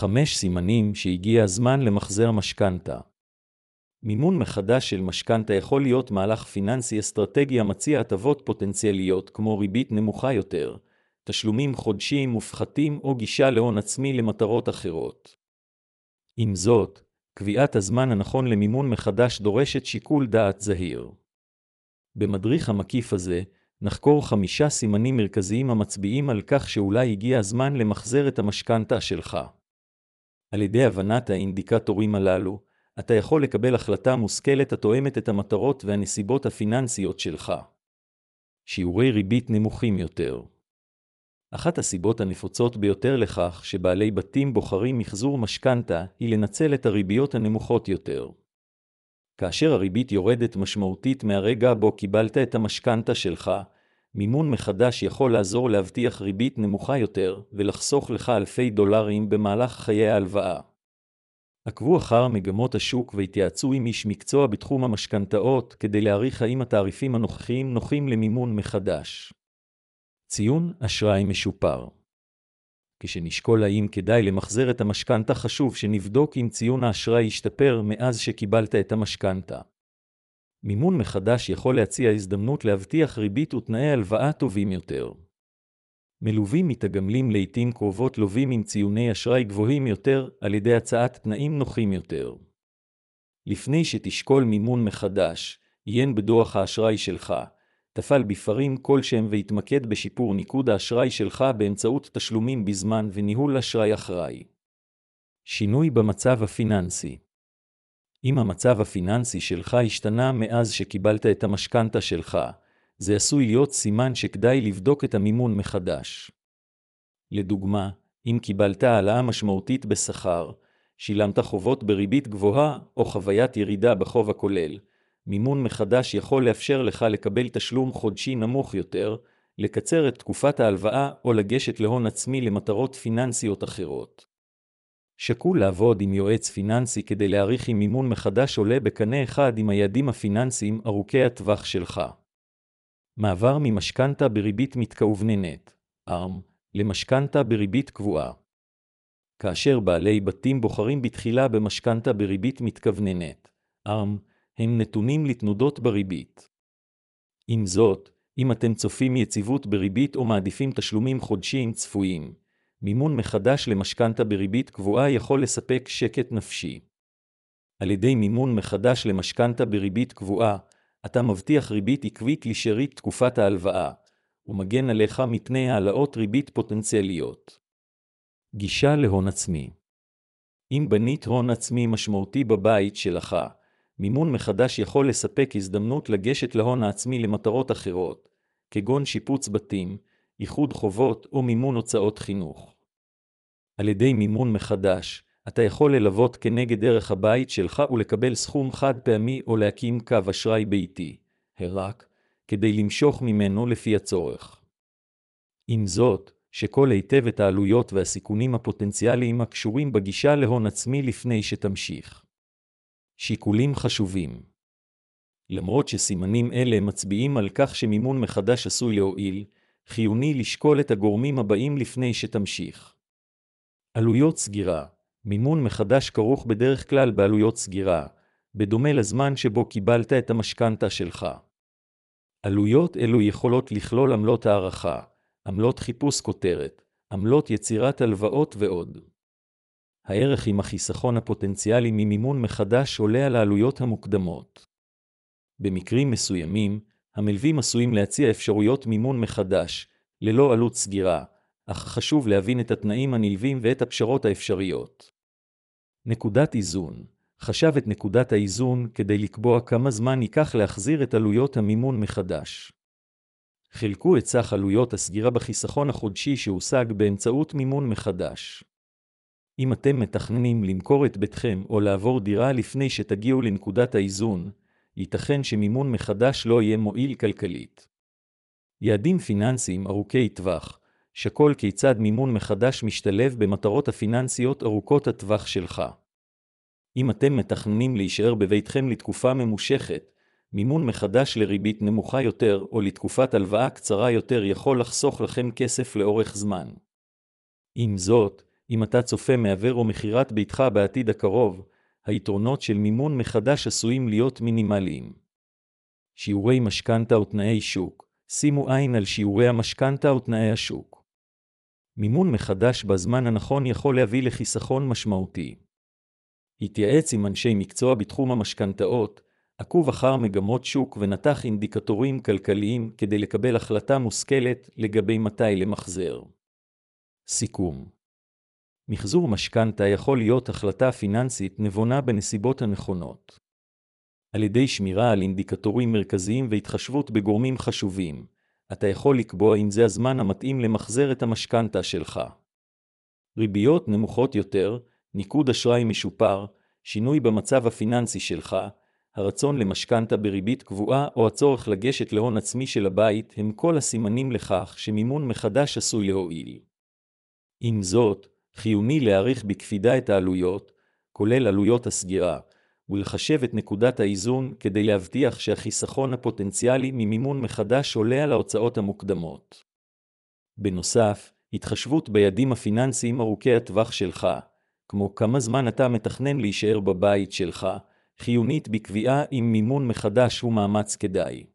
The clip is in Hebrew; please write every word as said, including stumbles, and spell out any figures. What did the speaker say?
חמש סימנים שהגיע הזמן למחזר משכנתה. מימון מחדש של משכנתה יכול להיות מהלך פיננסי אסטרטגי המציע הטבות פוטנציאליות כמו ריבית נמוכה יותר, תשלומים חודשיים מופחתים או גישה להון עצמי למטרות אחרות. עם זאת, קביעת הזמן הנכון למימון מחדש דורשת שיקול דעת זהיר. במדריך המקיף הזה, נחקור חמישה סימנים מרכזיים המצביעים על כך שאולי הגיע הזמן למחזר את המשכנתה שלך. על ידי הבנת האינדיקטורים הללו, אתה יכול לקבל החלטה מושכלת התואמת את המטרות והנסיבות הפיננסיות שלך. שיעורי ריבית נמוכים יותר. אחת הסיבות הנפוצות ביותר לכך שבעלי בתים בוחרים מחזור משכנתה היא לנצל את הריביות הנמוכות יותר. כאשר הריבית יורדת משמעותית מהרגע בו קיבלת את המשכנתה שלך, מימון מחדש יכול לעזור להבטיח ריבית נמוכה יותר ולחסוך לך אלפי דולרים במהלך חיי ההלוואה. עקבו אחר מגמות השוק והתייעצו עם איש מקצוע בתחום המשכנתאות כדי להעריך האם התעריפים הנוכחיים נוחים למימון מחדש. ציון אשראי משופר. כשנשקול האם כדאי למחזר את המשכנתה חשוב שנבדוק אם ציון האשראי ישתפר מאז שקיבלת את המשכנתה. מימון מחדש יכול להציע הזדמנות להבטיח ריבית ותנאי הלוואה טובים יותר. מלווים מתגמלים לעתים קרובות לווים עם ציוני אשראי גבוהים יותר על ידי הצעת תנאים נוחים יותר. לפני שתשקול מימון מחדש, עיין בדוח האשראי שלך, תפעל בפרים כלשהם והתמקד בשיפור ניקוד האשראי שלך באמצעות תשלומים בזמן וניהול אשראי אחראי. שינוי במצב הפיננסי. אם המצב הפיננסי שלך השתנה מאז שקיבלת את המשכנתה שלך, זה עשוי להיות סימן שכדאי לבדוק את המימון מחדש. לדוגמה, אם קיבלת העלאה משמעותית בשכר, שילמת חובות בריבית גבוהה או חוויית ירידה בחוב הכולל, מימון מחדש יכול לאפשר לך לקבל תשלום חודשי נמוך יותר, לקצר את תקופת ההלוואה או לגשת להון עצמי למטרות פיננסיות אחרות. שקול לעבוד עם יועץ פיננסי כדי להעריך אם מימון מחדש עולה בקנה אחד עם היעדים הפיננסיים ארוכי הטווח שלך. מעבר ממשכנתה בריבית מתכווננת, ארם, למשכנתה בריבית קבועה. כאשר בעלי בתים בוחרים בתחילה במשכנתה בריבית מתכווננת, ארם, הם נתונים לתנודות בריבית. עם זאת, אם אתם צופים יציבות בריבית או מעדיפים תשלומים חודשיים צפויים, מימון מחדש למשכנתה בריבית קבועה יכול לספק שקט נפשי. על ידי מימון מחדש למשכנתה בריבית קבועה, אתה מבטיח ריבית עקבית לשארית תקופת ההלוואה, ומגן עליך מפני העלאות ריבית פוטנציאליות. גישה להון עצמי. אם בנית הון עצמי משמעותי בבית שלך, מימון מחדש יכול לספק הזדמנות לגשת להון העצמי למטרות אחרות, כגון שיפוץ בתים, איחוד חובות או מימון הוצאות חינוך. על ידי מימון מחדש, אתה יכול ללוות כנגד ערך הבית שלך ולקבל סכום חד פעמי או להקים קו אשראי ביתי, רק, כדי למשוך ממנו לפי הצורך. עם זאת, שכל היטב את העלויות והסיכונים הפוטנציאליים הקשורים בגישה להון עצמי לפני שתמשיך. שיקולים חשובים. למרות שסימנים אלה מצביעים על כך שמימון מחדש עשוי להועיל, חיוני לשקול את הגורמים הבאים לפני שתמשיך. עלויות סגירה. מימון מחדש כרוך בדרך כלל בעלויות סגירה, בדומה לזמן שבו קיבלת את המשכנתה שלך. עלויות אלו יכולות לכלול עמלות הערכה, עמלות חיפוש כותרת, עמלות יצירת הלוואות ועוד. הערך עם החיסכון הפוטנציאלי ממימון מחדש עולה על העלויות המוקדמות. במקרים מסוימים, המלווים עשויים להציע אפשרויות מימון מחדש, ללא עלות סגירה, אך חשוב להבין את התנאים הנלווים ואת הפשרות האפשריות. נקודת איזון. חשב את נקודת האיזון כדי לקבוע כמה זמן ייקח להחזיר את עלויות המימון מחדש. חלקו את סך עלויות הסגירה בחיסכון החודשי שהושג באמצעות מימון מחדש. אם אתם מתכננים למכור את ביתכם או לעבור דירה לפני שתגיעו לנקודת האיזון, ייתכן שמימון מחדש לא יהיה מועיל כלכלית. יעדים פיננסיים ארוכי טווח. שקול כיצד מימון מחדש משתלב במטרות הפיננסיות ארוכות הטווח שלך. אם אתם מתכננים להישאר בביתכם לתקופה ממושכת, מימון מחדש לריבית נמוכה יותר או לתקופת הלוואה קצרה יותר יכול לחסוך לכם כסף לאורך זמן. עם זאת, אם אתה צופה מעבר או מכירת ביתך בעתיד הקרוב, היתרונות של מימון מחדש עשויים להיות מינימליים. שיעורי משכנתה או תנאי שוק. שימו עין על שיעורי המשכנתה או תנאי השוק. מימון מחדש בזמן הנכון יכול להביא לחיסכון משמעותי. התייעץ עם אנשי מקצוע בתחום המשכנתאות, עקוב אחר מגמות שוק ונתח אינדיקטורים כלכליים כדי לקבל החלטה מושכלת לגבי מתי למחזר. סיכום. מחזור משכנתה יכול להיות החלטה פיננסית נבונה בנסיבות הנכונות. על ידי שמירה על אינדיקטורים מרכזיים והתחשבות בגורמים חשובים, אתה יכול לקבוע אם זה הזמן המתאים למחזר את המשכנתה שלך. ריביות נמוכות יותר, ניקוד אשראי משופר, שינוי במצב הפיננסי שלך, הרצון למשכנתה בריבית קבועה או הצורך לגשת להון עצמי של הבית הם כל הסימנים לכך שמימון מחדש עשוי להועיל. עם זאת, חיוני להעריך בקפידה את העלויות, כולל עלויות הסגירה, ולחשב את נקודת האיזון כדי להבטיח שהחיסכון הפוטנציאלי ממימון מחדש עולה על ההוצאות המוקדמות. בנוסף, התחשבות ביעדים הפיננסיים ארוכי הטווח שלך, כמו כמה זמן אתה מתכנן להישאר בבית שלך, חיונית בקביעה אם מימון מחדש הוא מאמץ כדאי.